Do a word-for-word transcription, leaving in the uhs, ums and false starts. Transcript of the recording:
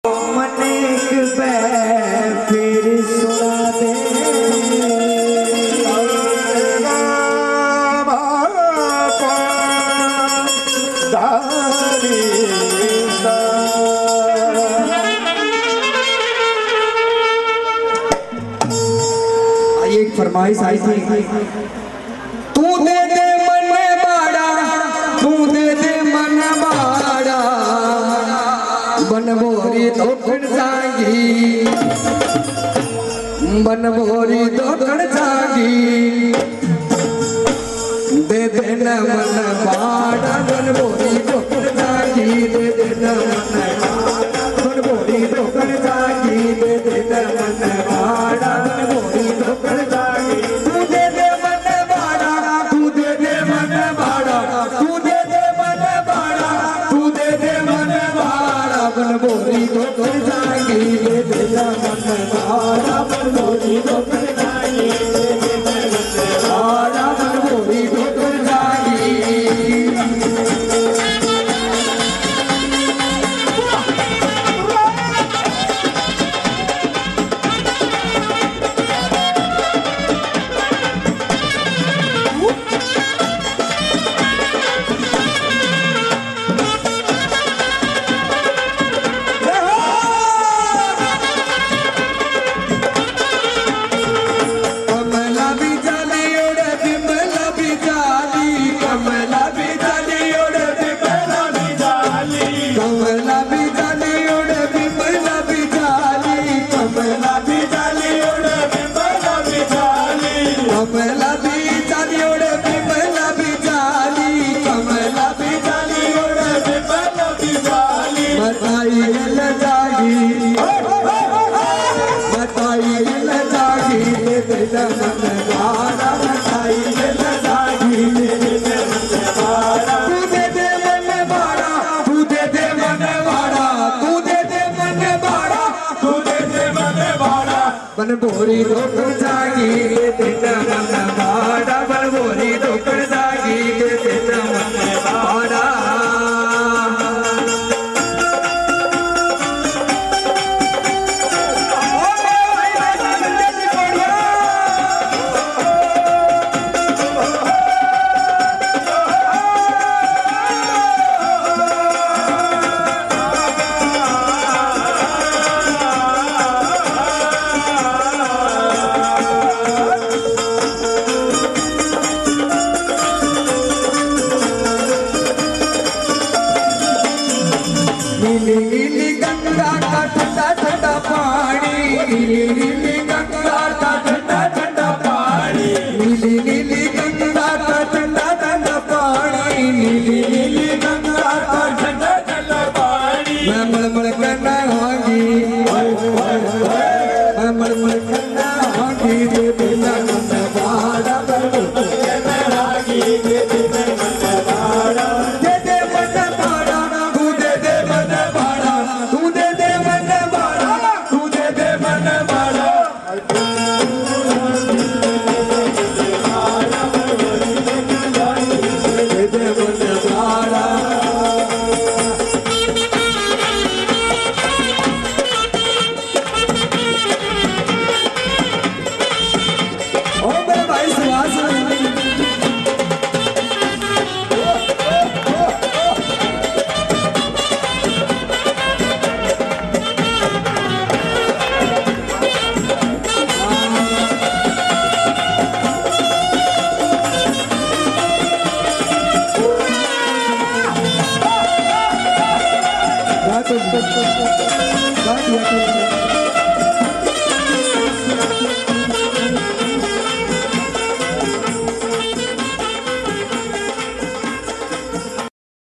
फरमाइश आई थी, तू दे दे मन बाड़ा, तू दे दे मन बाड़ा, बनबोरी धोखड़ जागी, बनबोरी धोखड़ जागी, दे दे न मन बाड़ा, बनबोरी धोखड़ जागी, दे दे न मन बाड़ा, बनबोरी धोखड़ जागी, दे दे न मन बाड़ा, बनबोरी धोखड़ जागी, तू दे दे मन बाड़ा, तू दे दे मन बाड़ा, तू दे दे मन बाड़ा, तू दे दे मन बाड़ा, बनबोरी धोखड़ जागी, दे दे न मन बाड़ा, बनबोरी धोखड़ जागी, दे दे न मन बाड़ा, बनबोरी धोखड़ जागी। बनबोरी धोखड़ जागी, दे दे मन बाड़ा, बनबोरी धोखड़ जागी, दे दे मन बाड़ा। नीली नीली गंगा का ठंडा ठंडा पानी, नीली नीली गंगा का ठंडा ठंडा पानी, नीली नीली गंगा का ठंडा ठंडा पानी, नीली नीली गंगा का ठंडा ठंडा पानी। मैं मलमल करना होगी, मैं मलमल करना होगी, दे दे मन बाड़ा, मलमल करना होगी, दे दे मन बाड़ा, दे दे मन बाड़ा, तू दे दे मन बाड़ा, तू दे दे मन बाड़ा, तू दे दे मन बाड़ा। दे दे मन बाड़ा। ओ मेरे भाई सुभाष Gracias.